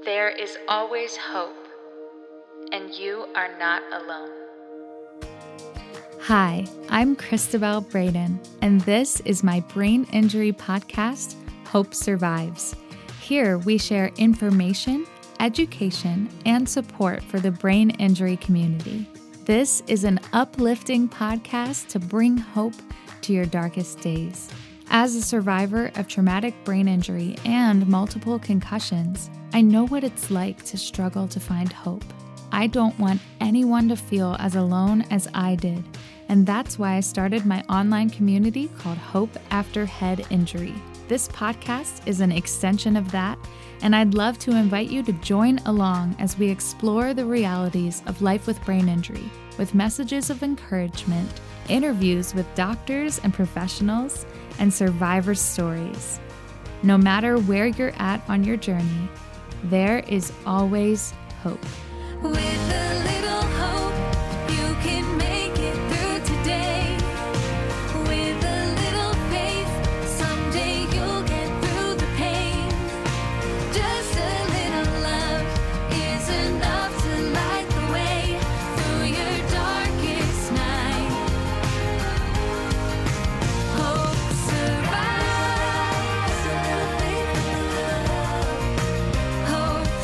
There is always hope, and you are not alone. Hi, I'm Christabel Braden, and this is my brain injury podcast, Hope Survives. Here we share information, education, and support for the brain injury community. This is an uplifting podcast to bring hope to your darkest days. As a survivor of traumatic brain injury and multiple concussions, I know what it's like to struggle to find hope. I don't want anyone to feel as alone as I did, and that's why I started my online community called Hope After Head Injury. This podcast is an extension of that, and I'd love to invite you to join along as we explore the realities of life with brain injury, with messages of encouragement, interviews with doctors and professionals, and survivor stories. No matter where you're at on your journey, there is always hope. With a little hope, you can make it through today. With a little faith, someday you'll get through the pain. Just a little love is enough to light the way through your darkest night. Hope survives. A little faith, a little love. Hope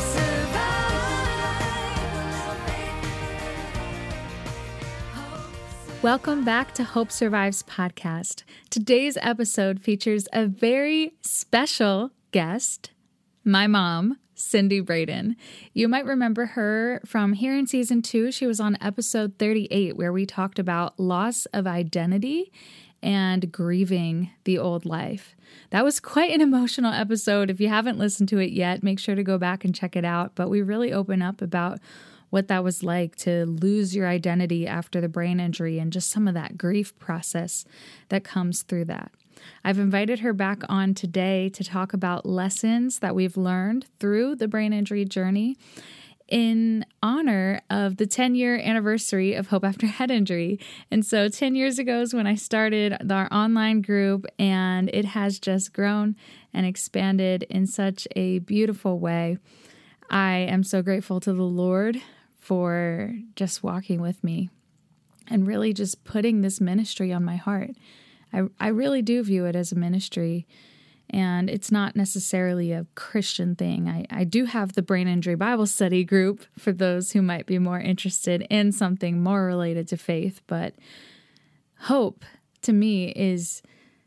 survives. Welcome back to Hope Survives podcast. Today's episode features a very special guest, my mom, Cindy Braden. You might remember her from here in season 2. She was on episode 38, where we talked about loss of identity and grieving the old life. That was quite an emotional episode. If you haven't listened to it yet, make sure to go back and check it out. But we really open up about what that was like to lose your identity after the brain injury and just some of that grief process that comes through that. I've invited her back on today to talk about lessons that we've learned through the brain injury journey in honor of the 10-year anniversary of Hope After Head Injury. And so 10 years ago is when I started our online group, and it has just grown and expanded in such a beautiful way. I am so grateful to the Lord for just walking with me and really just putting this ministry on my heart. I really do view it as a ministry, and it's not necessarily a Christian thing. I do have the Brain Injury Bible Study group for those who might be more interested in something more related to faith, but hope to me is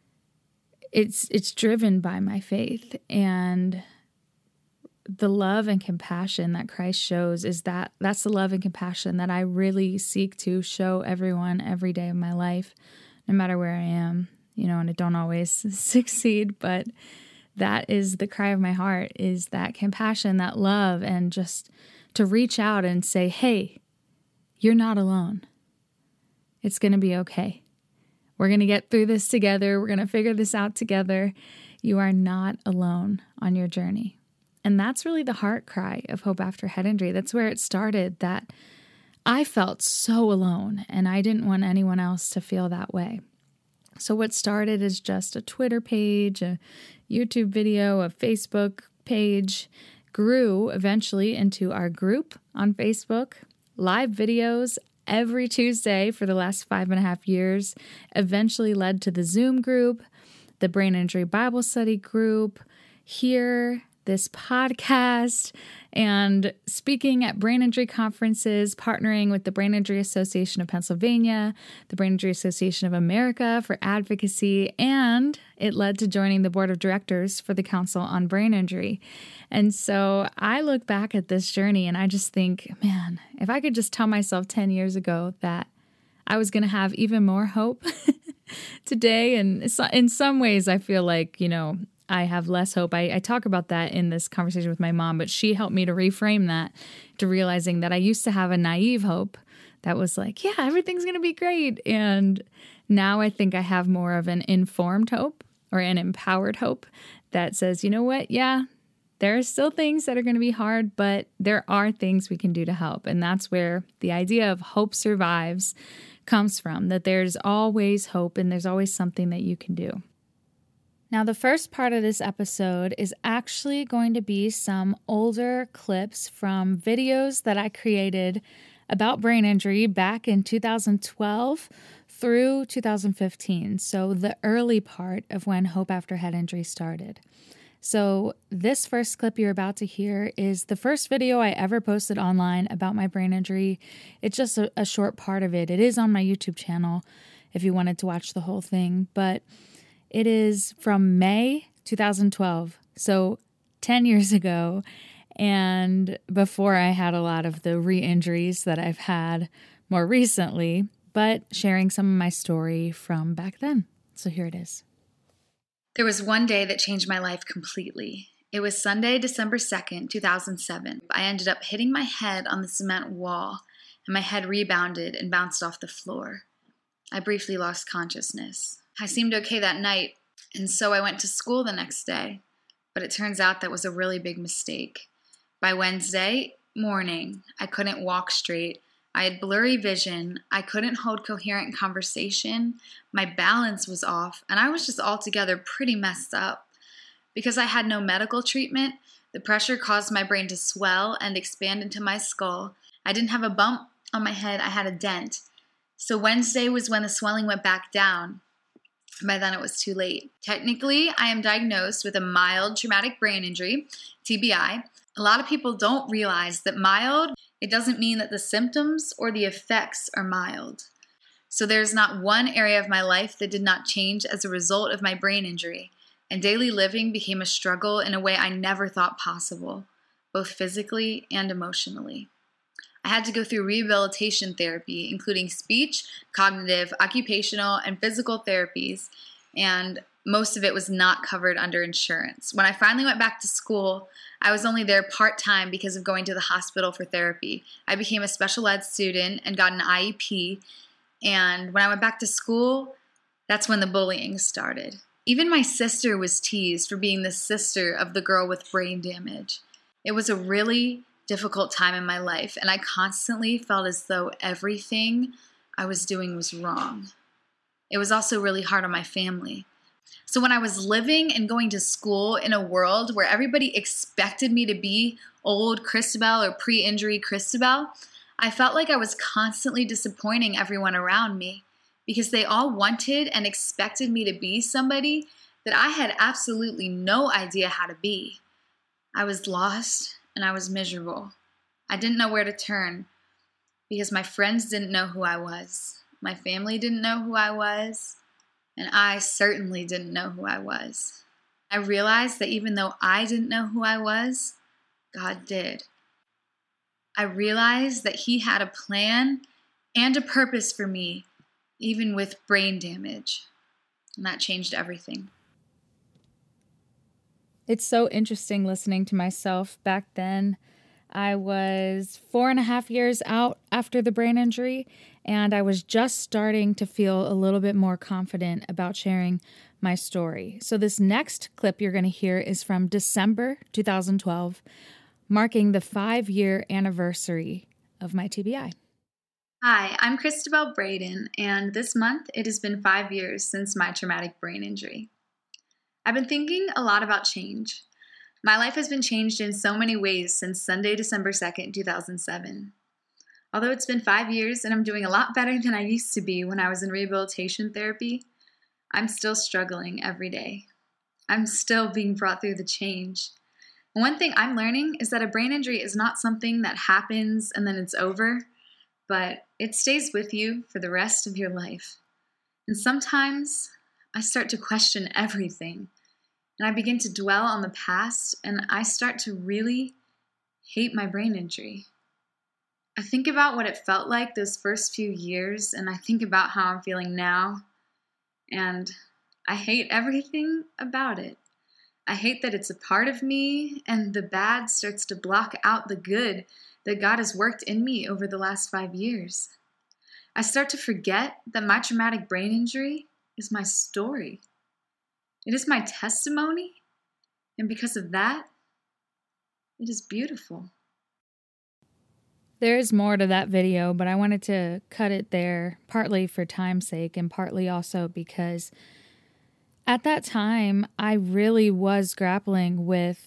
it's driven by my faith, and the love and compassion that Christ shows that's the love and compassion that I really seek to show everyone every day of my life, no matter where I am, and I don't always succeed, but that is the cry of my heart, is that compassion, that love, and just to reach out and say, hey, you're not alone. It's going to be okay. We're going to get through this together. We're going to figure this out together. You are not alone on your journey. And that's really the heart cry of Hope After Head Injury. That's where it started, that I felt so alone, and I didn't want anyone else to feel that way. So what started as just a Twitter page, a YouTube video, a Facebook page, grew eventually into our group on Facebook, live videos every Tuesday for the last 5.5 years, eventually led to the Zoom group, the Brain Injury Bible Study group, here, this podcast, and speaking at brain injury conferences, partnering with the Brain Injury Association of Pennsylvania, the Brain Injury Association of America for advocacy, and it led to joining the board of directors for the Council on Brain Injury. And so I look back at this journey and I just think, man, if I could just tell myself 10 years ago that I was going to have even more hope today, and in some ways I feel like, I have less hope. I talk about that in this conversation with my mom, but she helped me to reframe that, to realizing that I used to have a naive hope that was like, yeah, everything's going to be great. And now I think I have more of an informed hope, or an empowered hope, that says, you know what? Yeah, there are still things that are going to be hard, but there are things we can do to help. And that's where the idea of hope survives comes from, that there's always hope and there's always something that you can do. Now, the first part of this episode is actually going to be some older clips from videos that I created about brain injury back in 2012 through 2015. So the early part of when Hope After Head Injury started. So this first clip you're about to hear is the first video I ever posted online about my brain injury. It's just a short part of it. It is on my YouTube channel if you wanted to watch the whole thing, but it is from May 2012, so 10 years ago, and before I had a lot of the re-injuries that I've had more recently, but sharing some of my story from back then. So here it is. There was one day that changed my life completely. It was Sunday, December 2nd, 2007. I ended up hitting my head on the cement wall, and my head rebounded and bounced off the floor. I briefly lost consciousness. I seemed okay that night, and so I went to school the next day, but it turns out that was a really big mistake. By Wednesday morning, I couldn't walk straight. I had blurry vision, I couldn't hold coherent conversation, my balance was off, and I was just altogether pretty messed up. Because I had no medical treatment, the pressure caused my brain to swell and expand into my skull. I didn't have a bump on my head, I had a dent. So Wednesday was when the swelling went back down. By then it was too late. Technically, I am diagnosed with a mild traumatic brain injury, TBI. A lot of people don't realize that mild, it doesn't mean that the symptoms or the effects are mild. So there's not one area of my life that did not change as a result of my brain injury, and daily living became a struggle in a way I never thought possible, both physically and emotionally. I had to go through rehabilitation therapy, including speech, cognitive, occupational, and physical therapies, and most of it was not covered under insurance. When I finally went back to school, I was only there part-time because of going to the hospital for therapy. I became a special ed student and got an IEP, and when I went back to school, that's when the bullying started. Even my sister was teased for being the sister of the girl with brain damage. It was a really difficult time in my life, and I constantly felt as though everything I was doing was wrong. It was also really hard on my family. So when I was living and going to school in a world where everybody expected me to be old Christabel or pre-injury Christabel, I felt like I was constantly disappointing everyone around me because they all wanted and expected me to be somebody that I had absolutely no idea how to be. I was lost and I was miserable. I didn't know where to turn because my friends didn't know who I was. My family didn't know who I was. And I certainly didn't know who I was. I realized that even though I didn't know who I was, God did. I realized that He had a plan and a purpose for me, even with brain damage. And that changed everything. It's so interesting listening to myself back then. I was 4.5 years out after the brain injury, and I was just starting to feel a little bit more confident about sharing my story. So this next clip you're going to hear is from December 2012, marking the 5-year anniversary of my TBI. Hi, I'm Christabel Braden, and this month it has been 5 years since my traumatic brain injury. I've been thinking a lot about change. My life has been changed in so many ways since Sunday, December 2nd, 2007. Although it's been 5 years and I'm doing a lot better than I used to be when I was in rehabilitation therapy, I'm still struggling every day. I'm still being brought through the change. And one thing I'm learning is that a brain injury is not something that happens and then it's over, but it stays with you for the rest of your life. And sometimes I start to question everything. And I begin to dwell on the past, and I start to really hate my brain injury. I think about what it felt like those first few years, and I think about how I'm feeling now, and I hate everything about it. I hate that it's a part of me, and the bad starts to block out the good that God has worked in me over the last 5 years. I start to forget that my traumatic brain injury is my story. It is my testimony, and because of that, it is beautiful. There is more to that video, but I wanted to cut it there, partly for time's sake and partly also because At that time, I really was grappling with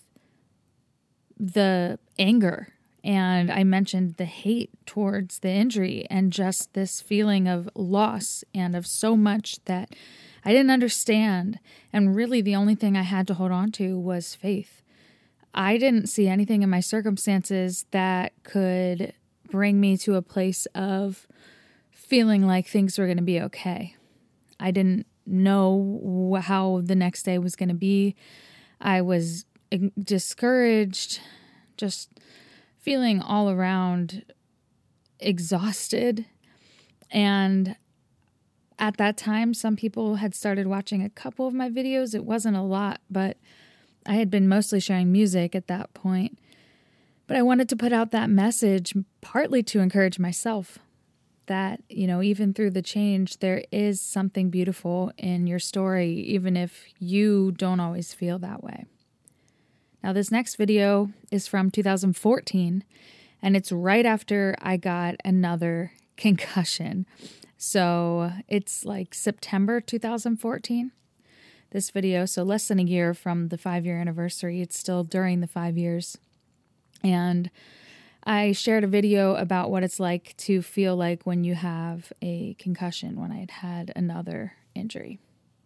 the anger, and I mentioned the hate towards the injury and just this feeling of loss and of so much that I didn't understand. And really the only thing I had to hold on to was faith. I didn't see anything in my circumstances that could bring me to a place of feeling like things were going to be okay. I didn't know how the next day was going to be. I was discouraged, just feeling all around exhausted. And at that time, some people had started watching a couple of my videos. It wasn't a lot, but I had been mostly sharing music at that point. But I wanted to put out that message partly to encourage myself that, even through the change, there is something beautiful in your story, even if you don't always feel that way. Now, this next video is from 2014, and it's right after I got another concussion. So it's like September 2014, this video. So less than a year from the 5-year anniversary. It's still during the 5 years. And I shared a video about what it's like to feel like when you have a concussion, when I had had another injury.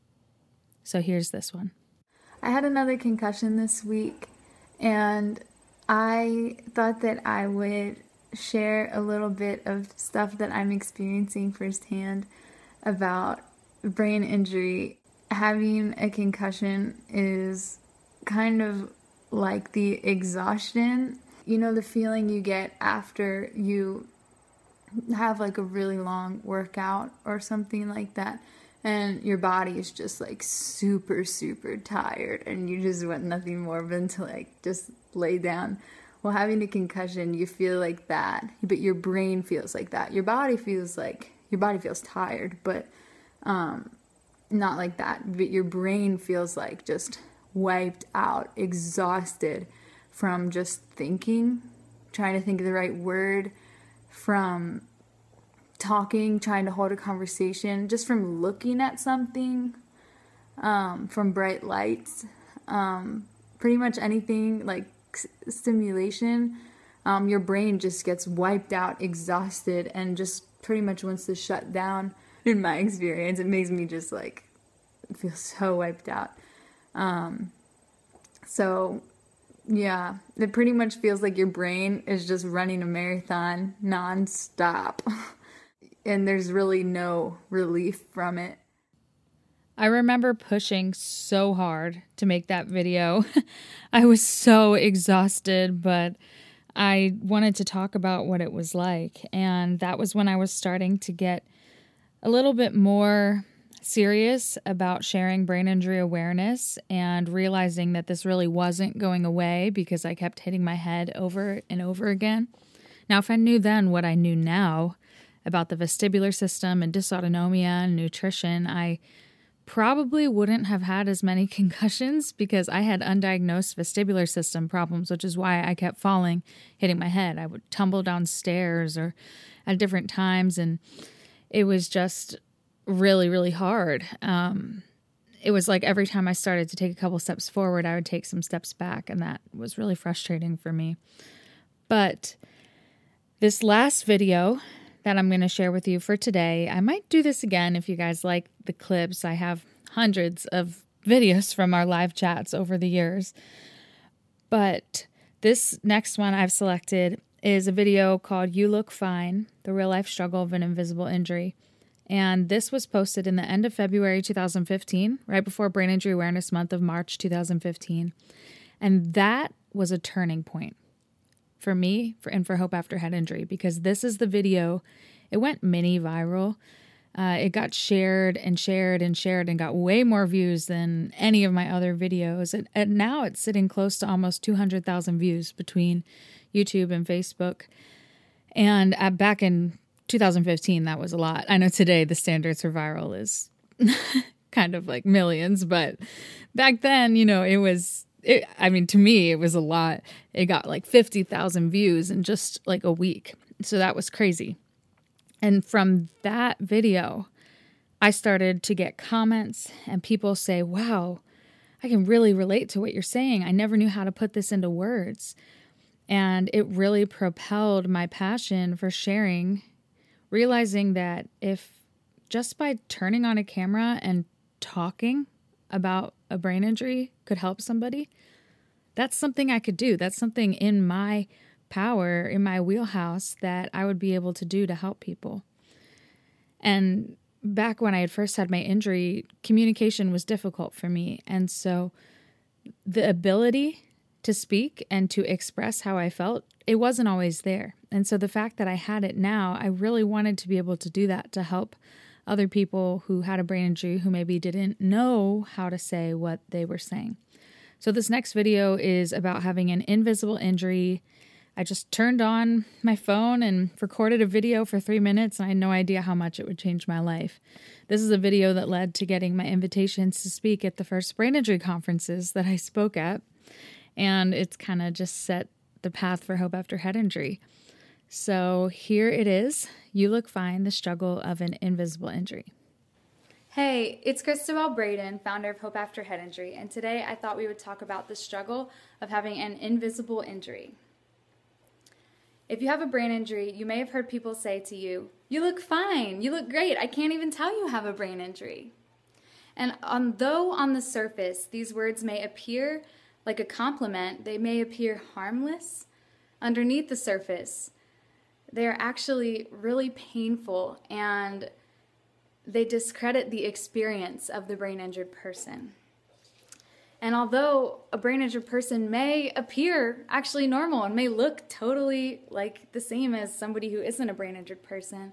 So here's this one. I had another concussion this week, and I thought that I would share a little bit of stuff that I'm experiencing firsthand about brain injury. Having a concussion is kind of like the exhaustion, the feeling you get after you have like a really long workout or something like that, and your body is just like super, super tired, and you just want nothing more than to like just lay down. Well, having a concussion, you feel like that, but your brain feels like that. Your body feels tired, but not like that. But your brain feels like just wiped out, exhausted from just thinking, trying to think of the right word, from talking, trying to hold a conversation, just from looking at something, from bright lights, pretty much anything like stimulation. Your brain just gets wiped out, exhausted, and just pretty much wants to shut down. In my experience, it makes me just like feel so wiped out. So yeah, it pretty much feels like your brain is just running a marathon nonstop. And there's really no relief from it. I remember pushing so hard to make that video. I was so exhausted, but I wanted to talk about what it was like. And that was when I was starting to get a little bit more serious about sharing brain injury awareness and realizing that this really wasn't going away because I kept hitting my head over and over again. Now, if I knew then what I knew now about the vestibular system and dysautonomia and nutrition, I probably wouldn't have had as many concussions because I had undiagnosed vestibular system problems, which is why I kept falling, hitting my head. I would tumble downstairs or at different times, and it was just really, really hard. It was like every time I started to take a couple steps forward, I would take some steps back, and that was really frustrating for me. But this last video that I'm going to share with you for today, I might do this again if you guys like the clips. I have hundreds of videos from our live chats over the years. But this next one I've selected is a video called You Look Fine, The Real Life Struggle of an Invisible Injury. And this was posted in the end of February 2015, right before Brain Injury Awareness Month of March 2015. And that was a turning point for me and for Hope After Head Injury, because this is the video. It went mini viral. It got shared and shared and shared and got way more views than any of my other videos. And now it's sitting close to almost 200,000 views between YouTube and Facebook. And back in 2015, that was a lot. I know today the standard for viral is kind of like millions, but back then, to me, it was a lot. It got like 50,000 views in just like a week. So that was crazy. And from that video, I started to get comments and people say, wow, I can really relate to what you're saying. I never knew how to put this into words. And it really propelled my passion for sharing, realizing that if just by turning on a camera and talking about a brain injury could help somebody, that's something I could do. That's something in my power, in my wheelhouse, that I would be able to do to help people. And back when I had first had my injury, communication was difficult for me. And so the ability to speak and to express how I felt, it wasn't always there. And so the fact that I had it now, I really wanted to be able to do that to help other people who had a brain injury who maybe didn't know how to say what they were saying. So this next video is about having an invisible injury. I just turned on my phone and recorded a video for 3 minutes, and I had no idea how much it would change my life. This is a video that led to getting my invitations to speak at the first brain injury conferences that I spoke at, and it's kind of just set the path for Hope After Head Injury. So here it is. You Look Fine, the struggle of an invisible injury. Hey, it's Christabel Braden, founder of Hope After Head Injury, and today I thought we would talk about the struggle of having an invisible injury. If you have a brain injury, you may have heard people say to you, "You look fine, you look great, I can't even tell you have a brain injury." And though on the surface these words may appear like a compliment, they may appear harmless, underneath the surface, they are actually really painful and they discredit the experience of the brain injured person. And although a brain injured person may appear actually normal and may look totally like the same as somebody who isn't a brain injured person,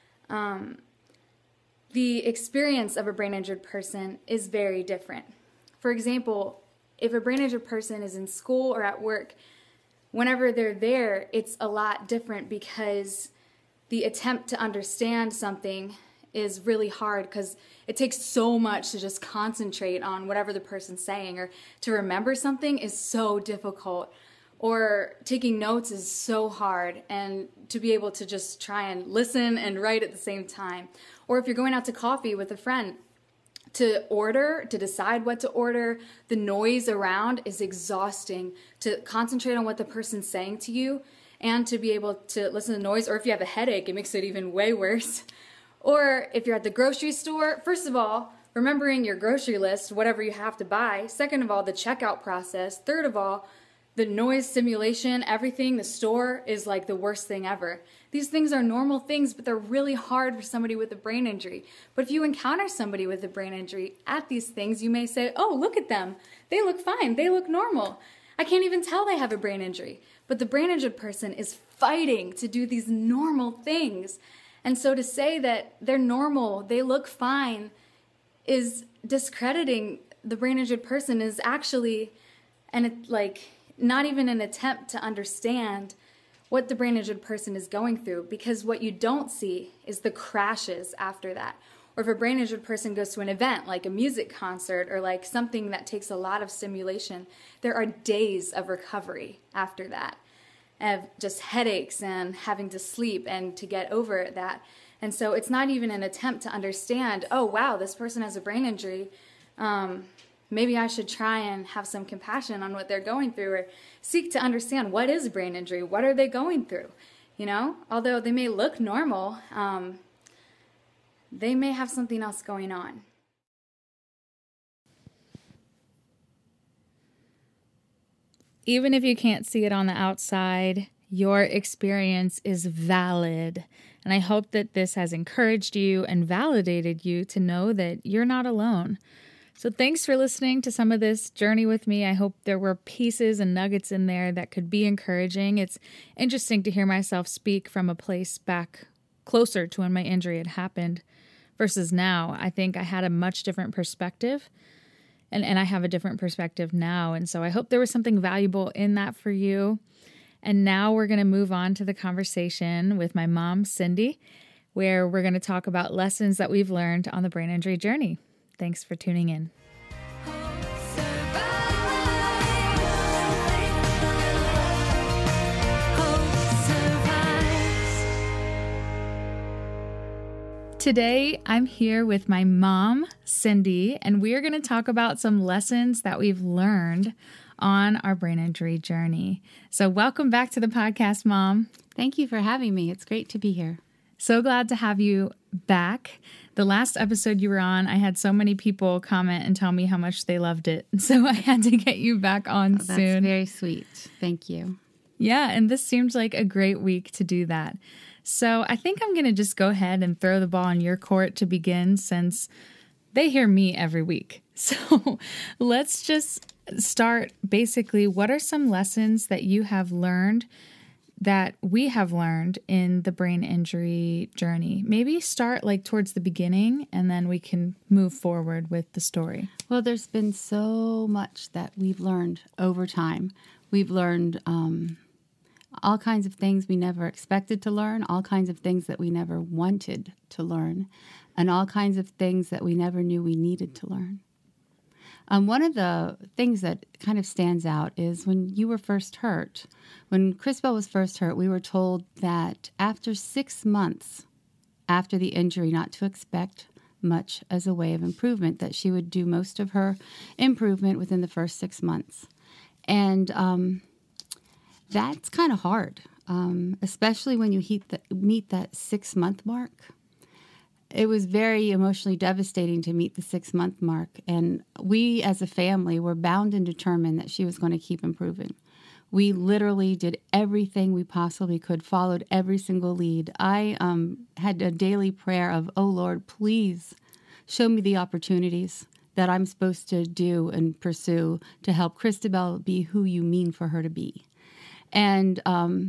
the experience of a brain injured person is very different. For example, if a brain injured person is in school or at work, whenever they're there, it's a lot different because the attempt to understand something is really hard because it takes so much to just concentrate on whatever the person's saying, or to remember something is so difficult, or taking notes is so hard, and to be able to just try and listen and write at the same time. Or if you're going out to coffee with a friend, to decide what to order, the noise around is exhausting. To concentrate on what the person's saying to you and to be able to listen to noise, or if you have a headache, it makes it even way worse. Or if you're at the grocery store, first of all, remembering your grocery list, whatever you have to buy. Second of all, the checkout process. Third of all, the noise simulation, everything, the store is like the worst thing ever. These things are normal things, but they're really hard for somebody with a brain injury. But if you encounter somebody with a brain injury at these things, you may say, "Oh, look at them. They look fine. They look normal. I can't even tell they have a brain injury." But the brain injured person is fighting to do these normal things. And so to say that they're normal, they look fine, is discrediting the brain injured person, is actually not even an attempt to understand what the brain injured person is going through, because what you don't see is the crashes after that. Or if a brain injured person goes to an event like a music concert or like something that takes a lot of stimulation, there are days of recovery after that, of just headaches and having to sleep and to get over that. And so it's not even an attempt to understand, oh wow, this person has a brain injury. Maybe I should try and have some compassion on what they're going through, or seek to understand what is a brain injury, what are they going through. Although they may look normal, they may have something else going on. Even if you can't see it on the outside, your experience is valid. And I hope that this has encouraged you and validated you to know that you're not alone. So thanks for listening to some of this journey with me. I hope there were pieces and nuggets in there that could be encouraging. It's interesting to hear myself speak from a place back closer to when my injury had happened versus now. I think I had a much different perspective. And I have a different perspective now. And so I hope there was something valuable in that for you. And now we're going to move on to the conversation with my mom, Cindy, where we're going to talk about lessons that we've learned on the brain injury journey. Thanks for tuning in. Today, I'm here with my mom, Cindy, and we're going to talk about some lessons that we've learned on our brain injury journey. So welcome back to the podcast, Mom. Thank you for having me. It's great to be here. So glad to have you back. The last episode you were on, I had so many people comment and tell me how much they loved it. So I had to get you back on soon. That's very sweet. Thank you. Yeah, and this seems like a great week to do that. So I think I'm going to just go ahead and throw the ball in your court to begin, since they hear me every week. So let's just start. Basically, what are some lessons that you have learned, that we have learned in the brain injury journey? Maybe start like towards the beginning, and then we can move forward with the story. Well, there's been so much that we've learned over time. We've learned all kinds of things we never expected to learn, all kinds of things that we never wanted to learn, and all kinds of things that we never knew we needed to learn. One of the things that kind of stands out is when you were first hurt. When Christabel was first hurt, we were told that after 6 months after the injury, not to expect much as a way of improvement, that she would do most of her improvement within the first 6 months. And that's kind of hard, especially when you meet that 6-month mark. It was very emotionally devastating to meet the 6-month mark. And we as a family were bound and determined that she was going to keep improving. We literally did everything we possibly could, followed every single lead. I had a daily prayer of, oh, Lord, please show me the opportunities that I'm supposed to do and pursue to help Christabel be who you mean for her to be. And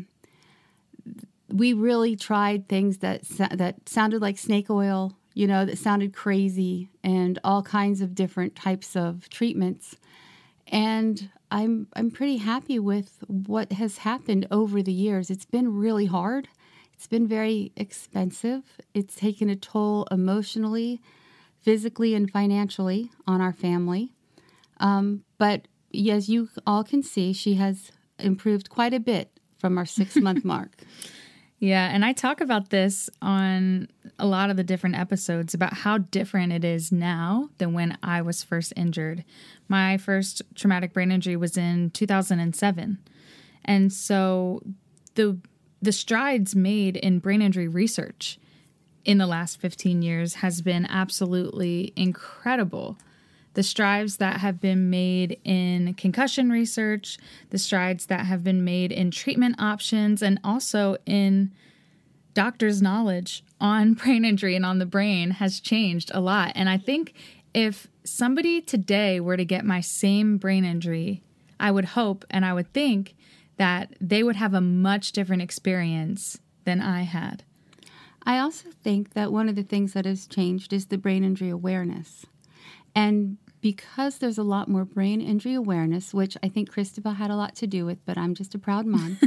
we really tried things that sounded like snake oil, that sounded crazy, and all kinds of different types of treatments. And I'm pretty happy with what has happened over the years. It's been really hard. It's been very expensive. It's taken a toll emotionally, physically, and financially on our family. But as you all can see, she has improved quite a bit from our 6-month mark. Yeah, and I talk about this on a lot of the different episodes about how different it is now than when I was first injured. My first traumatic brain injury was in 2007. And so the strides made in brain injury research in the last 15 years has been absolutely incredible. The strides that have been made in concussion research, the strides that have been made in treatment options, and also in doctors' knowledge on brain injury and on the brain has changed a lot. And I think if somebody today were to get my same brain injury, I would hope and I would think that they would have a much different experience than I had. I also think that one of the things that has changed is the brain injury awareness. And because there's a lot more brain injury awareness, which I think Christabel had a lot to do with, but I'm just a proud mom,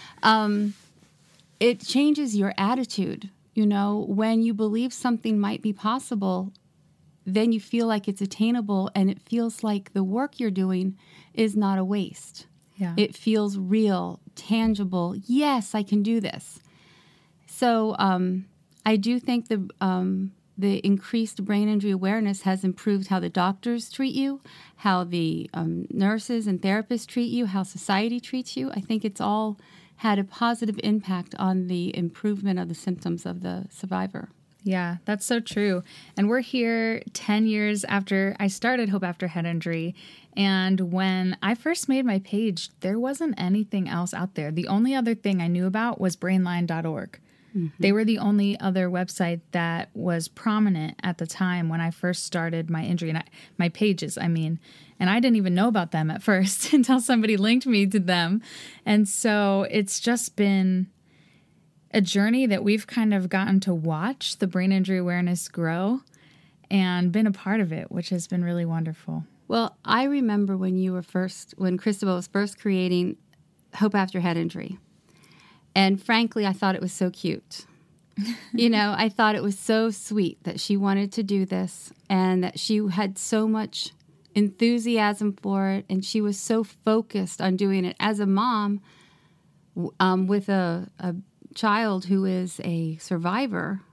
it changes your attitude. When you believe something might be possible, then you feel like it's attainable, and it feels like the work you're doing is not a waste. Yeah. It feels real, tangible. Yes, I can do this. So I do think the increased brain injury awareness has improved how the doctors treat you, how the nurses and therapists treat you, how society treats you. I think it's all had a positive impact on the improvement of the symptoms of the survivor. Yeah, that's so true. And we're here 10 years after I started Hope After Head Injury. And when I first made my page, there wasn't anything else out there. The only other thing I knew about was brainline.org. Mm-hmm. They were the only other website that was prominent at the time when I first started my injury, and my pages, and I didn't even know about them at first until somebody linked me to them. And so it's just been a journey that we've kind of gotten to watch the brain injury awareness grow and been a part of it, which has been really wonderful. Well, I remember when Christabel was first creating Hope After Head Injury. And frankly, I thought it was so cute. I thought it was so sweet that she wanted to do this and that she had so much enthusiasm for it. And she was so focused on doing it. As a mom with a child who is a survivor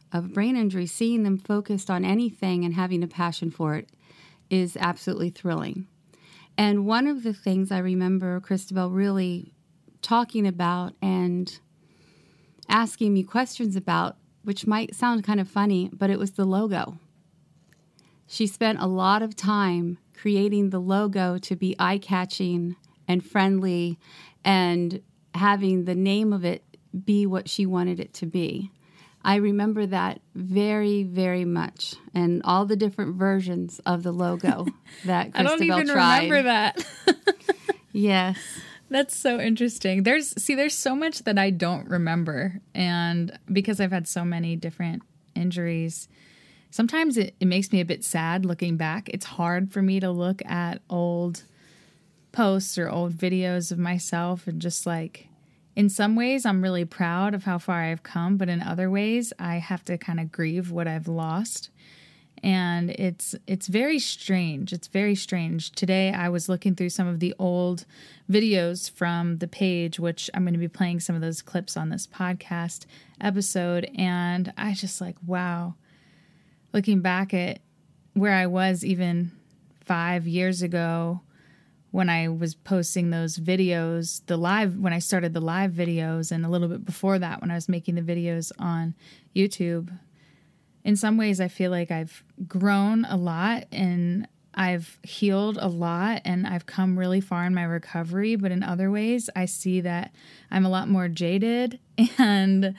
of brain injury, seeing them focused on anything and having a passion for it is absolutely thrilling. And one of the things I remember Christabel really talking about and asking me questions about, which might sound kind of funny, but it was the logo. She spent a lot of time creating the logo to be eye-catching and friendly and having the name of it be what she wanted it to be. I remember that very, very much, and all the different versions of the logo that Christabel tried. I don't even remember that. Yes. That's so interesting. There's so much that I don't remember. And because I've had so many different injuries, sometimes it makes me a bit sad looking back. It's hard for me to look at old posts or old videos of myself and just like, in some ways I'm really proud of how far I've come, but in other ways I have to kind of grieve what I've lost. And it's very strange. It's very strange. Today I was looking through some of the old videos from the page, which I'm going to be playing some of those clips on this podcast episode. And I just like, wow, looking back at where I was even 5 years ago when I was posting those videos, when I started the live videos, and a little bit before that when I was making the videos on YouTube. In some ways, I feel like I've grown a lot and I've healed a lot and I've come really far in my recovery. But in other ways, I see that I'm a lot more jaded, and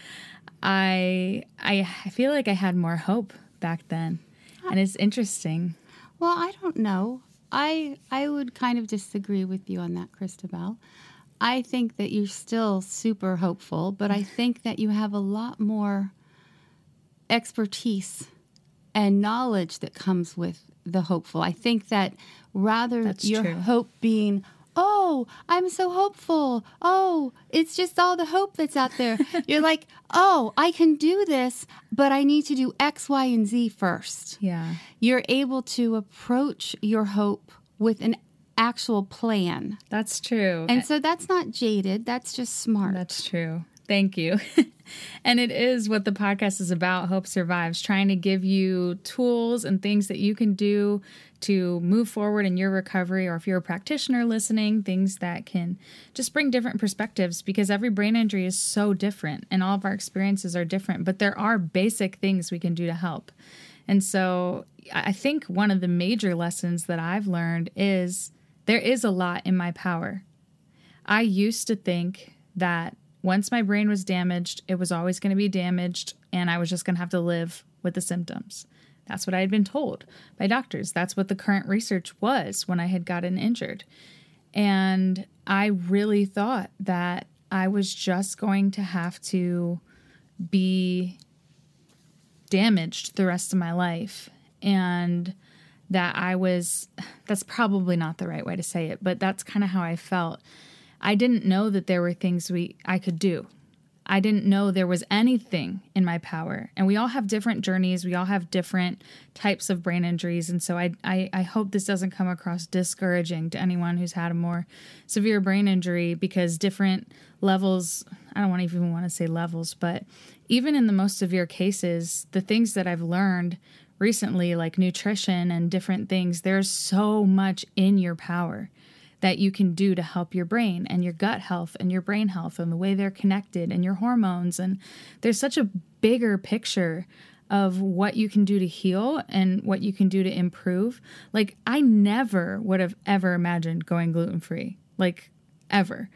I feel like I had more hope back then. And it's interesting. Well, I don't know. I would kind of disagree with you on that, Christabel. I think that you're still super hopeful, but I think that you have a lot more expertise and knowledge that comes with the hopeful. I think that rather That's your true. hope being, oh, I'm so hopeful. Oh, it's just all the hope that's out there. You're like, oh, I can do this, but I need to do X, Y, and Z first. Yeah. You're able to approach your hope with an actual plan. That's true. And so that's not jaded. That's just smart. That's true. Thank you. And it is what the podcast is about, Hope Survives, trying to give you tools and things that you can do to move forward in your recovery, or if you're a practitioner listening, things that can just bring different perspectives, because every brain injury is so different and all of our experiences are different, but there are basic things we can do to help. And so I think one of the major lessons that I've learned is there is a lot in my power. I used to think that once my brain was damaged, it was always going to be damaged, and I was just going to have to live with the symptoms. That's what I had been told by doctors. That's what the current research was when I had gotten injured. And I really thought that I was just going to have to be damaged the rest of my life. And that that's probably not the right way to say it, but that's kind of how I felt. I didn't know that there were things I could do. I didn't know there was anything in my power. And we all have different journeys. We all have different types of brain injuries. And so I hope this doesn't come across discouraging to anyone who's had a more severe brain injury, because different levels, I don't even want to say levels, but even in the most severe cases, the things that I've learned recently, like nutrition and different things, there's so much in your power that you can do to help your brain and your gut health and your brain health and the way they're connected and your hormones. And there's such a bigger picture of what you can do to heal and what you can do to improve. Like, I never would have ever imagined going gluten-free, like ever.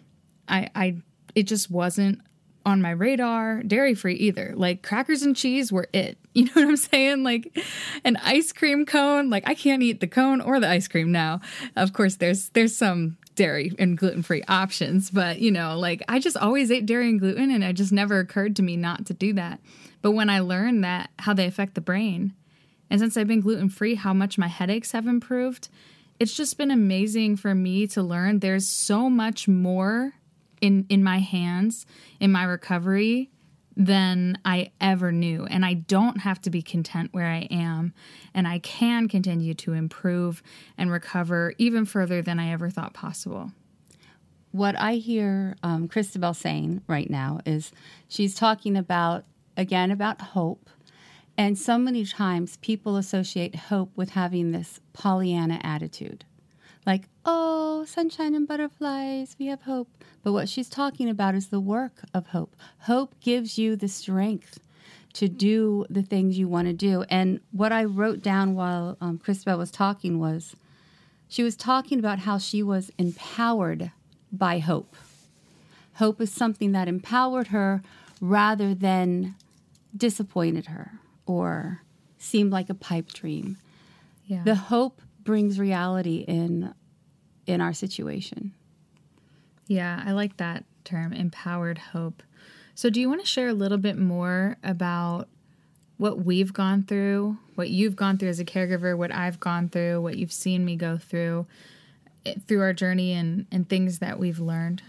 It just wasn't on my radar. Dairy-free either. Like, crackers and cheese were it. You know what I'm saying? Like an ice cream cone. Like, I can't eat the cone or the ice cream now. Of course, there's some dairy and gluten-free options, but like, I just always ate dairy and gluten, and it just never occurred to me not to do that. But when I learned that how they affect the brain, and since I've been gluten-free, how much my headaches have improved, it's just been amazing for me to learn there's so much more in my hands, in my recovery, than I ever knew. And I don't have to be content where I am. And I can continue to improve and recover even further than I ever thought possible. What I hear Christabel saying right now is she's talking about again about hope. And so many times people associate hope with having this Pollyanna attitude. Like, oh, sunshine and butterflies, we have hope. But what she's talking about is the work of hope. Hope gives you the strength to do the things you want to do. And what I wrote down while Christabel was talking was, she was talking about how she was empowered by hope. Hope is something that empowered her rather than disappointed her or seemed like a pipe dream. Yeah. The hope brings reality in our situation. Yeah, I like that term, empowered hope. So do you want to share a little bit more about what we've gone through, what you've gone through as a caregiver, what I've gone through, what you've seen me go through our journey and things that we've learned?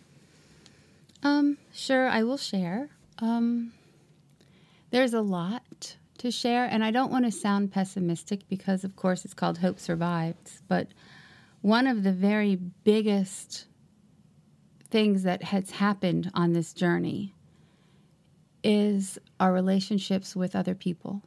Sure, I will share. There's a lot to share, and I don't want to sound pessimistic because, of course, it's called Hope Survives, but one of the very biggest things that has happened on this journey is our relationships with other people.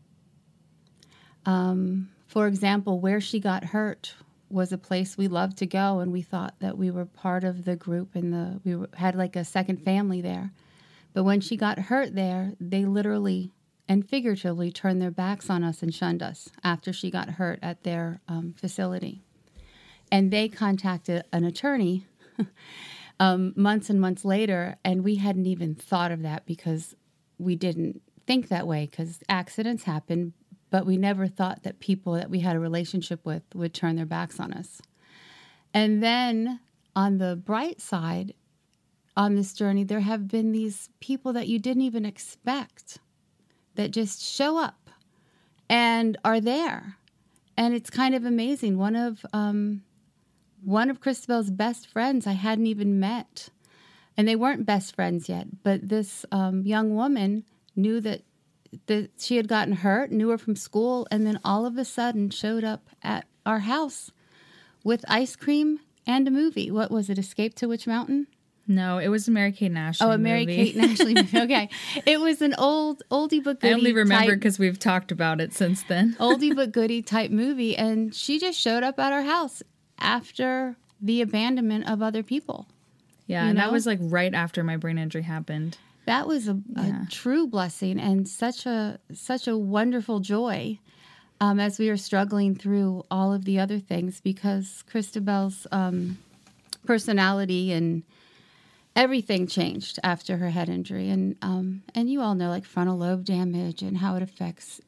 For example, where she got hurt was a place we loved to go, and we thought that we were part of the group, and had like a second family there. But when she got hurt there, they literally and figuratively turned their backs on us and shunned us after she got hurt at their facility. And they contacted an attorney months and months later, and we hadn't even thought of that because we didn't think that way because accidents happen, but we never thought that people that we had a relationship with would turn their backs on us. And then on the bright side, on this journey, there have been these people that you didn't even expect that just show up and are there. And it's kind of amazing. One of Christabel's best friends I hadn't even met. And they weren't best friends yet, but this young woman knew that she had gotten hurt, knew her from school, and then all of a sudden showed up at our house with ice cream and a movie. What was it, Escape to Witch Mountain? No, it was a Mary-Kate and Ashley movie. Oh, a Mary-Kate and Ashley movie. Okay. It was an oldie but goodie. I only remember because we've talked about it since then. Oldie but goodie type movie. And she just showed up at our house after the abandonment of other people. Yeah, and that was like right after my brain injury happened. That was a true blessing and such a wonderful joy as we were struggling through all of the other things because Christabel's personality and everything changed after her head injury. And you all know like frontal lobe damage and how it affects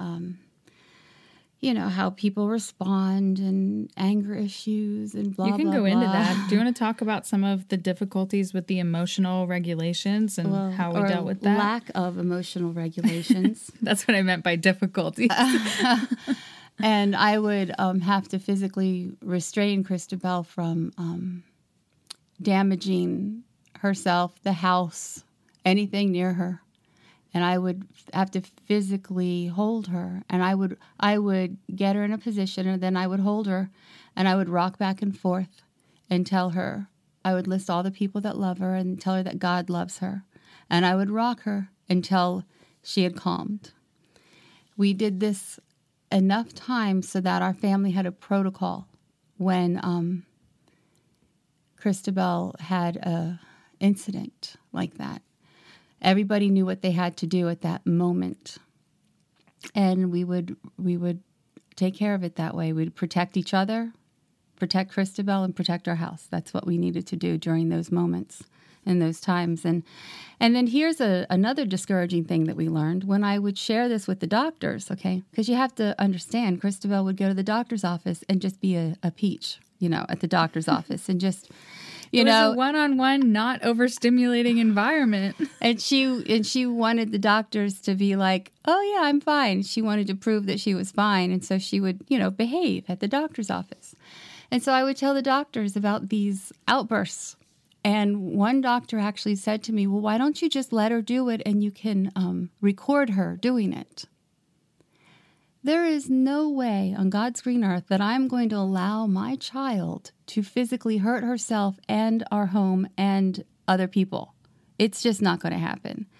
how people respond and anger issues and blah, blah, blah. You can go into that. Do you want to talk about some of the difficulties with the emotional regulations and how we dealt with that? Lack of emotional regulations. That's what I meant by difficulties. And I would have to physically restrain Christabel from damaging herself, the house, anything near her. And I would have to physically hold her. And I would get her in a position, and then I would hold her, and I would rock back and forth and tell her. I would list all the people that love her and tell her that God loves her. And I would rock her until she had calmed. We did this enough times so that our family had a protocol when Christabel had a incident like that. Everybody knew what they had to do at that moment. And we would take care of it that way. We'd protect each other, protect Christabel, and protect our house. That's what we needed to do during those moments and those times. And then here's another discouraging thing that we learned when I would share this with the doctors, okay? Because you have to understand, Christabel would go to the doctor's office and just be a peach, at the doctor's office and just... It was a one-on-one, not overstimulating environment. And she wanted the doctors to be like, oh, yeah, I'm fine. She wanted to prove that she was fine. And so she would, behave at the doctor's office. And so I would tell the doctors about these outbursts. And one doctor actually said to me, well, why don't you just let her do it and you can record her doing it? There is no way on God's green earth that I'm going to allow my child to physically hurt herself and our home and other people. It's just not going to happen.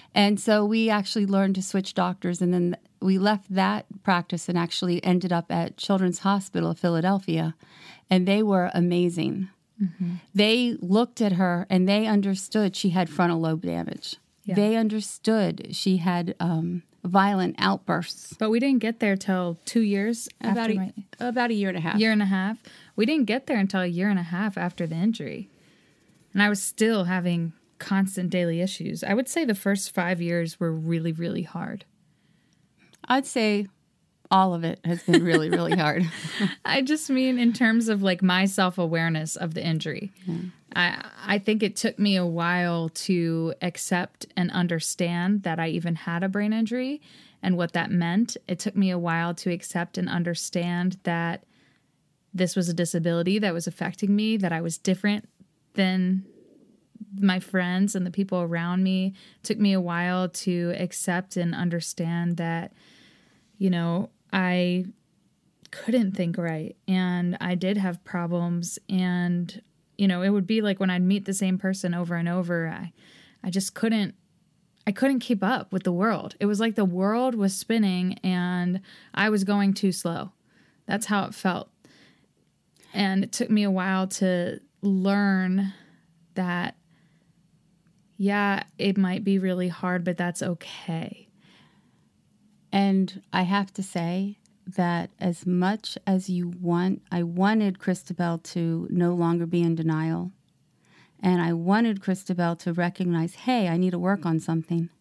And so we actually learned to switch doctors, and then we left that practice and actually ended up at Children's Hospital of Philadelphia, and they were amazing. They looked at her and they understood she had frontal lobe damage. Yeah. They understood she had violent outbursts. But we didn't get there till 2 years About after a year and a half. year and a half. We didn't get there until a year and a half after the injury. And I was still having constant daily issues. I would say the first 5 years were really, really hard. I'd say all of it has been really, really hard. I just mean in terms of like my self-awareness of the injury. I think it took me a while to accept and understand that I even had a brain injury and what that meant. It took me a while to accept and understand that this was a disability that was affecting me, that I was different than my friends and the people around me. It took me a while to accept and understand that, you know, I couldn't think right and I did have problems, and you know, it would be like when I'd meet the same person over and over, I just couldn't keep up with the world. It was like the world was spinning and I was going too slow. That's how it felt. And it took me a while to learn that, yeah, it might be really hard, but that's okay. And I have to say that as much as I wanted Christabel to no longer be in denial. And I wanted Christabel to recognize, hey, I need to work on something.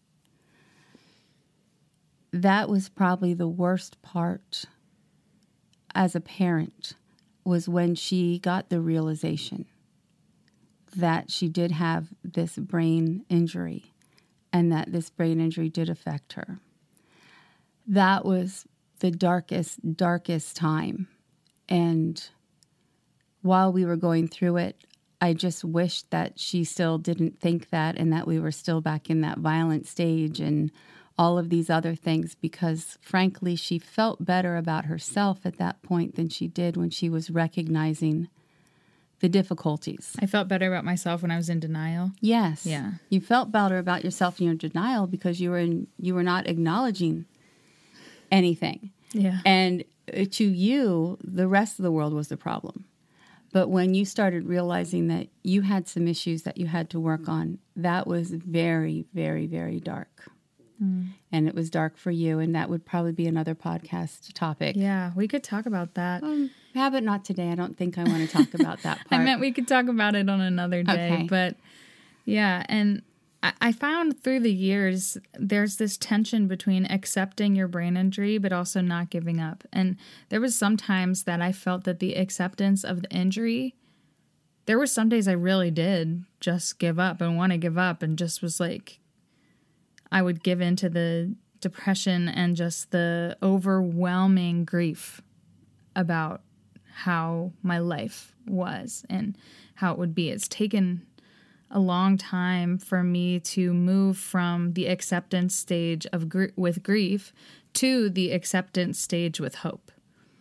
That was probably the worst part as a parent, was when she got the realization that she did have this brain injury and that this brain injury did affect her. That was the darkest time. And while we were going through it, I just wished that she still didn't think that and that we were still back in that violent stage and all of these other things, because frankly, she felt better about herself at that point than she did when she was recognizing the difficulties. I felt better about myself when I was in denial. Yes. Yeah. You felt better about yourself in your denial because you were not acknowledging anything. Yeah. And to you, the rest of the world was the problem. But when you started realizing that you had some issues that you had to work on, that was very, very, very dark. And it was dark for you, and that would probably be another podcast topic. Yeah, we could talk about that. Yeah, but not today. I don't think I want to talk about that part. I meant we could talk about it on another day. Okay. But yeah, and I found through the years, there's this tension between accepting your brain injury, but also not giving up. And there was some times that I felt that the acceptance of the injury, there were some days I really did just give up and want to give up, and just was like, I would give into the depression and just the overwhelming grief about how my life was and how it would be. It's taken a long time for me to move from the acceptance stage of with grief to the acceptance stage with hope,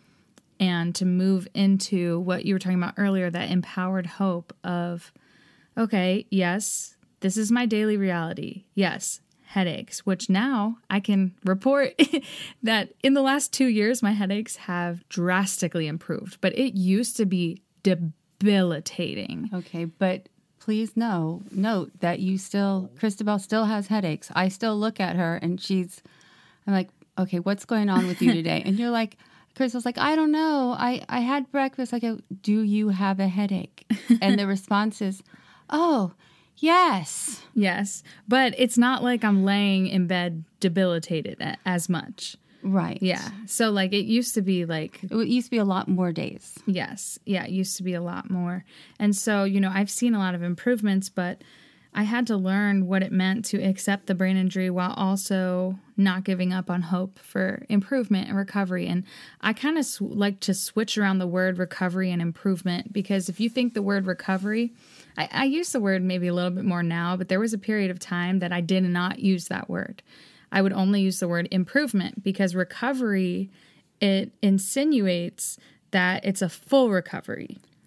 and to move into what you were talking about earlier, that empowered hope of, okay, yes, this is my daily reality. Yes, headaches, which now I can report that in the last 2 years, my headaches have drastically improved, but it used to be debilitating. Okay, but please note that Christabel still has headaches. I still look at her and I'm like, okay, what's going on with you today? And you're like, Crystal's like, I don't know. I had breakfast. I go, do you have a headache? And the response is, oh, yes. Yes, but it's not like I'm laying in bed debilitated as much. Right. Yeah. So like it used to be like... It used to be a lot more days. Yes. Yeah, it used to be a lot more. And so, I've seen a lot of improvements, but I had to learn what it meant to accept the brain injury while also not giving up on hope for improvement and recovery. And I kind of like to switch around the word recovery and improvement, because if you think the word recovery, I use the word maybe a little bit more now, but there was a period of time that I did not use that word. I would only use the word improvement, because recovery, it insinuates that it's a full recovery.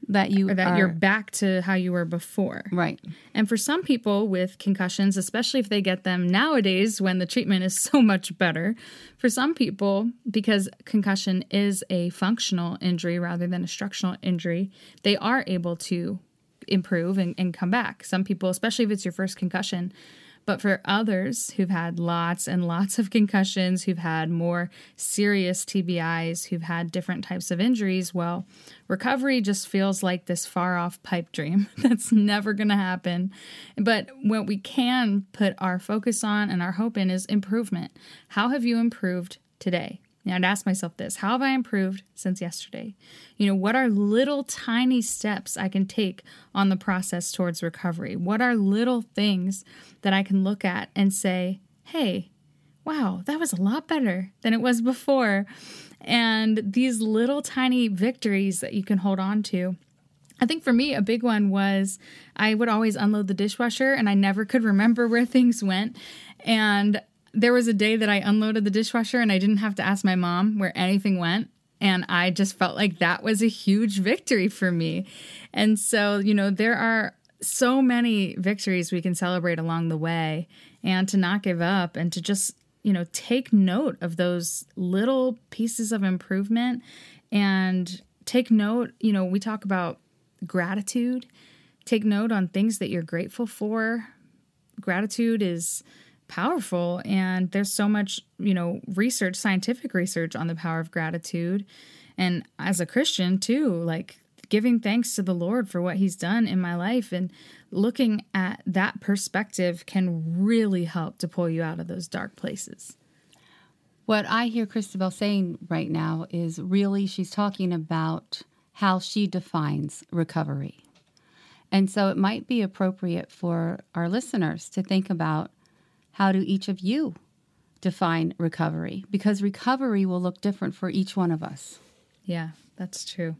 That you or that are, you're back to how you were before. right. And for some people with concussions, especially if they get them nowadays when the treatment is so much better, for some people, because concussion is a functional injury rather than a structural injury, they are able to improve and come back. Some people, especially if it's your first concussion. But for others who've had lots and lots of concussions, who've had more serious TBIs, who've had different types of injuries, well, recovery just feels like this far-off pipe dream that's never going to happen. But what we can put our focus on and our hope in is improvement. How have you improved today? Now, I'd ask myself this: how have I improved since yesterday? What are little tiny steps I can take on the process towards recovery? What are little things that I can look at and say, hey, wow, that was a lot better than it was before? And these little tiny victories that you can hold on to. I think for me, a big one was I would always unload the dishwasher and I never could remember where things went. And there was a day that I unloaded the dishwasher and I didn't have to ask my mom where anything went. And I just felt like that was a huge victory for me. And so, there are so many victories we can celebrate along the way, and to not give up and to just, take note of those little pieces of improvement and take note. We talk about gratitude. Take note on things that you're grateful for. Gratitude is powerful, and there's so much, research, scientific research on the power of gratitude. And as a Christian too, like giving thanks to the Lord for what he's done in my life and looking at that perspective can really help to pull you out of those dark places. What I hear Christabel saying right now is really she's talking about how she defines recovery. And so it might be appropriate for our listeners to think about, how do each of you define recovery? Because recovery will look different for each one of us. Yeah, that's true.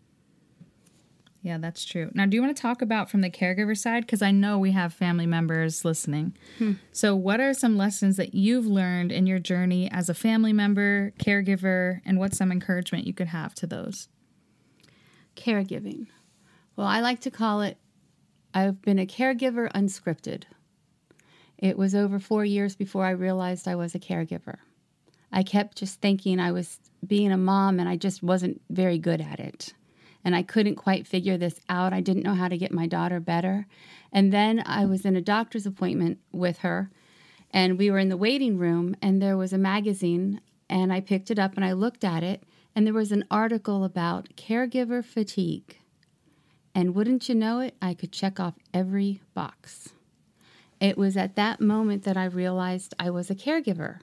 Yeah, that's true. Now, do you want to talk about from the caregiver side? Because I know we have family members listening. So what are some lessons that you've learned in your journey as a family member, caregiver, and what's some encouragement you could have to those? Caregiving. Well, I like to call it, I've been a caregiver unscripted. It was over 4 years before I realized I was a caregiver. I kept just thinking I was being a mom, and I just wasn't very good at it. And I couldn't quite figure this out. I didn't know how to get my daughter better. And then I was in a doctor's appointment with her, and we were in the waiting room, and there was a magazine, and I picked it up and I looked at it, and there was an article about caregiver fatigue. And wouldn't you know it, I could check off every box. It was at that moment that I realized I was a caregiver.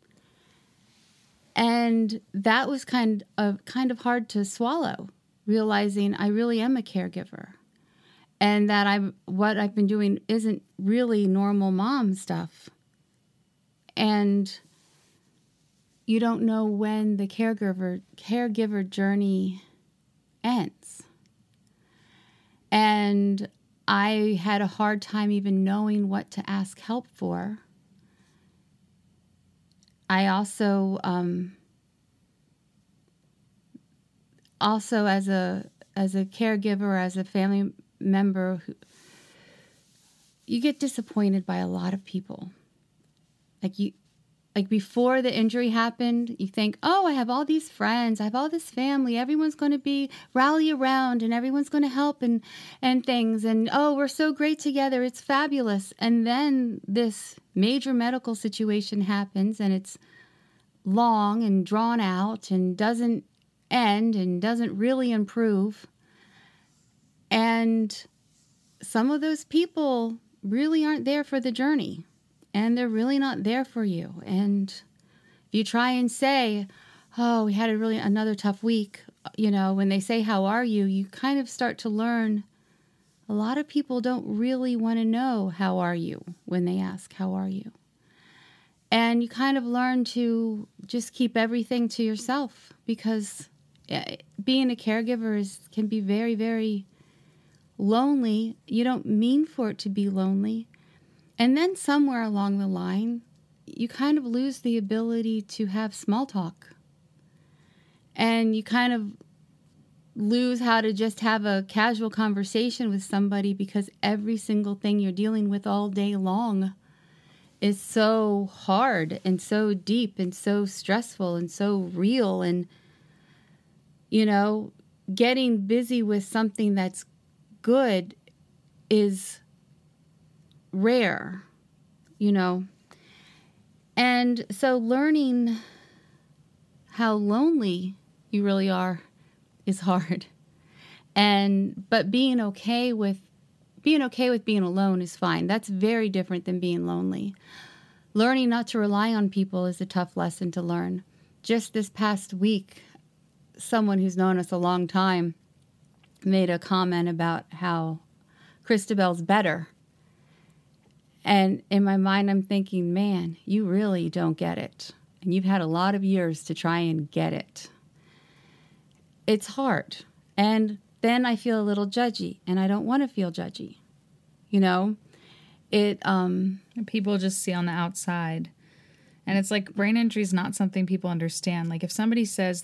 And that was kind of hard to swallow, realizing I really am a caregiver. And that what I've been doing isn't really normal mom stuff. And you don't know when the caregiver journey ends. And I had a hard time even knowing what to ask help for. I also as a caregiver, as a family member, you get disappointed by a lot of people. Like before the injury happened, you think, oh, I have all these friends, I have all this family, everyone's going to rally around and everyone's going to help and things. And, oh, we're so great together. It's fabulous. And then this major medical situation happens, and it's long and drawn out and doesn't end and doesn't really improve. And some of those people really aren't there for the journey. And they're really not there for you. And if you try and say, oh, we had another tough week, when they say, how are you? You kind of start to learn a lot of people don't really want to know how are you when they ask, how are you? And you kind of learn to just keep everything to yourself, because being a caregiver can be very, very lonely. You don't mean for it to be lonely. And then somewhere along the line, you kind of lose the ability to have small talk. And you kind of lose how to just have a casual conversation with somebody because every single thing you're dealing with all day long is so hard and so deep and so stressful and so real. And, you know, getting busy with something that's good is rare, you know. And so learning how lonely you really are is hard. But being okay with being alone is fine. That's very different than being lonely. Learning not to rely on people is a tough lesson to learn. Just this past week, someone who's known us a long time made a comment about how Christabel's better. And in my mind, I'm thinking, man, you really don't get it. And you've had a lot of years to try and get it. It's hard. And then I feel a little judgy, and I don't want to feel judgy. You know, People just see on the outside. And it's like brain injury is not something people understand. Like if somebody says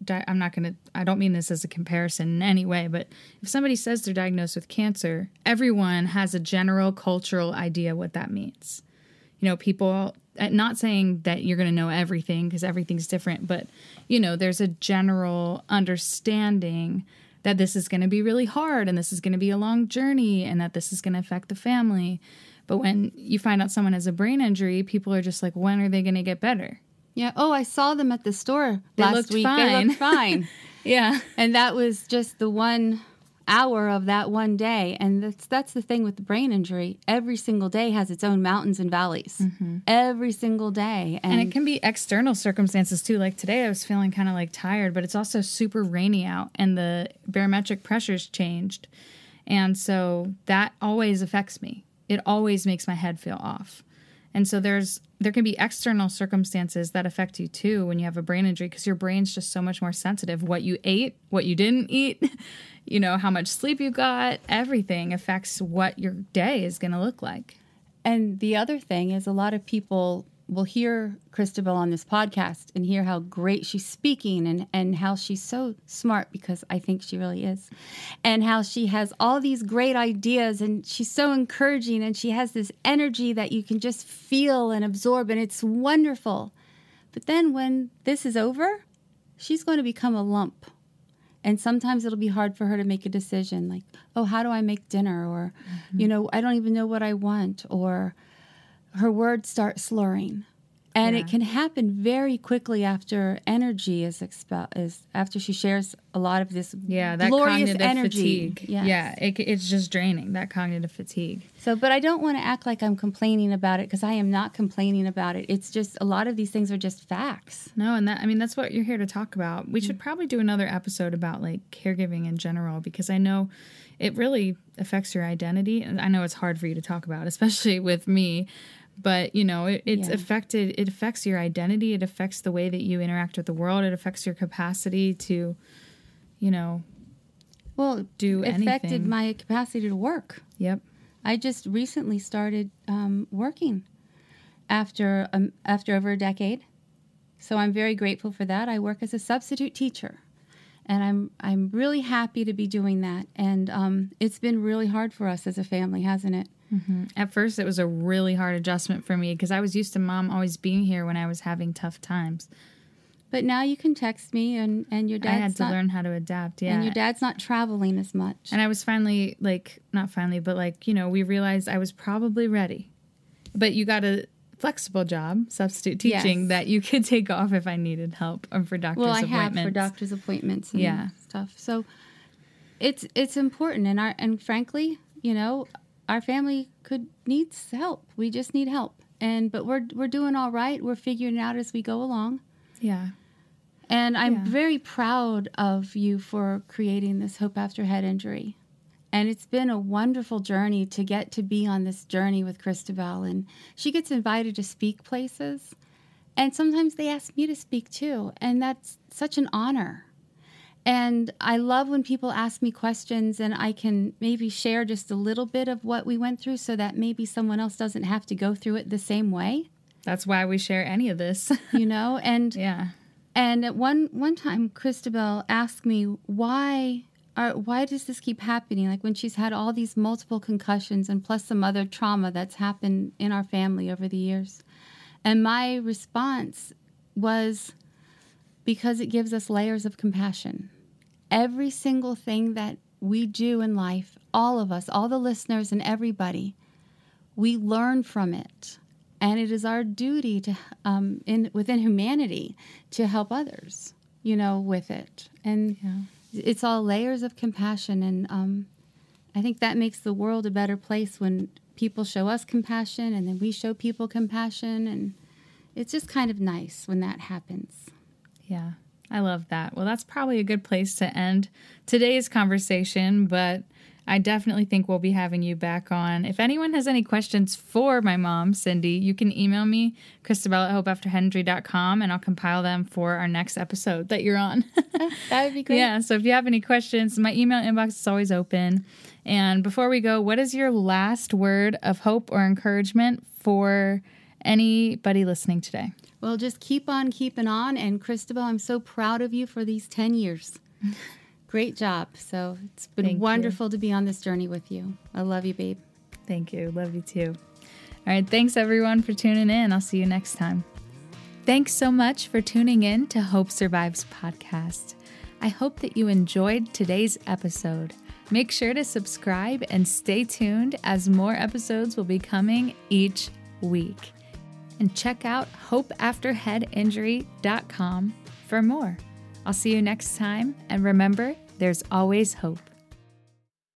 I don't mean this as a comparison in any way, but if somebody says they're diagnosed with cancer, everyone has a general cultural idea what that means. You know, people, not saying that you're going to know everything because everything's different, but, you know, there's a general understanding that this is going to be really hard and this is going to be a long journey and that this is going to affect the family. But when you find out someone has a brain injury, people are just like, when are they going to get better? Yeah. Oh, I saw them at the store last week. Fine. They looked fine. Yeah. And that was just the 1 hour of that one day. And that's the thing with the brain injury. Every single day has its own mountains and valleys. Mm-hmm. Every single day. And it can be external circumstances too. Like today I was feeling kind of like tired, but it's also super rainy out and the barometric pressure's changed. And so that always affects me. It always makes my head feel off. And so there can be external circumstances that affect you too when you have a brain injury because your brain's just so much more sensitive. What you ate, what you didn't eat, you know, how much sleep you got, everything affects what your day is going to look like. And the other thing is a lot of people will hear Christabel on this podcast and hear how great she's speaking and how she's so smart, because I think she really is, and how she has all these great ideas and she's so encouraging and she has this energy that you can just feel and absorb, and it's wonderful. But then when this is over, she's going to become a lump. And sometimes it'll be hard for her to make a decision like, oh, how do I make dinner? Or, you know, I don't even know what I want. Or her words start slurring. And it can happen very quickly after energy is after she shares a lot of this that glorious cognitive energy. Fatigue. Yes. Yeah, it's just draining, that cognitive fatigue. So, but I don't want to act like I'm complaining about it because I am not complaining about it. It's just a lot of these things are just facts. No, and that's what you're here to talk about. We should probably do another episode about like caregiving in general because I know it really affects your identity. And I know it's hard for you to talk about, especially with me. But, you know, it affects your identity. It affects the way that you interact with the world. It affects your capacity to, you know, do anything. It affected my capacity to work. Yep. I just recently started working after over a decade. So I'm very grateful for that. I work as a substitute teacher. And I'm really happy to be doing that. And it's been really hard for us as a family, hasn't it? Mm-hmm. At first, it was a really hard adjustment for me because I was used to Mom always being here when I was having tough times. But now you can text me, and your dad's I had to learn how to adapt, yeah. And your dad's not traveling as much. And I was finally, we realized I was probably ready. But you got a flexible job, substitute teaching, that you could take off if I needed help or for doctor's appointments. Well, I have for doctor's appointments and stuff. So it's important. And frankly, you know, our family needs help. We just need help. But we're doing all right. We're figuring it out as we go along. Yeah. And I'm very proud of you for creating this Hope After Head Injury. And it's been a wonderful journey to get to be on this journey with Christabel. And she gets invited to speak places. And sometimes they ask me to speak too. And that's such an honor. And I love when people ask me questions and I can maybe share just a little bit of what we went through so that maybe someone else doesn't have to go through it the same way. That's why we share any of this. You know, and And at one time, Christabel asked me, why does this keep happening? Like when she's had all these multiple concussions and plus some other trauma that's happened in our family over the years. And my response was, because it gives us layers of compassion. Every single thing that we do in life, all of us, all the listeners and everybody, we learn from it. And it is our duty to, within humanity, to help others, with it. And it's all layers of compassion. And I think that makes the world a better place when people show us compassion and then we show people compassion. And it's just kind of nice when that happens. Yeah, I love that. Well, that's probably a good place to end today's conversation, but I definitely think we'll be having you back on. If anyone has any questions for my mom, Cindy, you can email me, Christabel@hopeafterhenry.com, and I'll compile them for our next episode that you're on. That would be great. Yeah, so if you have any questions, my email inbox is always open. And before we go, what is your last word of hope or encouragement for anybody listening today? Well, just keep on keeping on. And Christabel, I'm so proud of you for these 10 years. Great job. So it's been wonderful to be on this journey with you. I love you, babe. Thank you. Love you too. All right. Thanks, everyone, for tuning in. I'll see you next time. Thanks so much for tuning in to Hope Survives podcast. I hope that you enjoyed today's episode. Make sure to subscribe and stay tuned as more episodes will be coming each week. And check out hopeafterheadinjury.com for more. I'll see you next time, and remember, there's always hope.